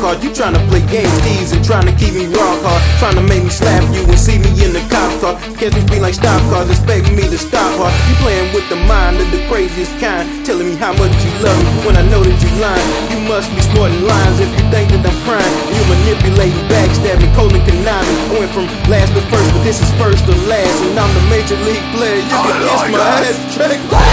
card. You tryna play games, keys, and tryna keep me rock hard. Tryna make me slap you and see me in the cop car. Catch me speed like stop cars, expecting me to stop hard. You playing with the mind of the craziest kind, telling me how much you love me when I know that you lying. You must be snorting lines if you think that I'm crying. You manipulating, backstabbing, calling conniving. I went from last to first, but this is first to last, and I'm the major league player. You can kiss my ass track.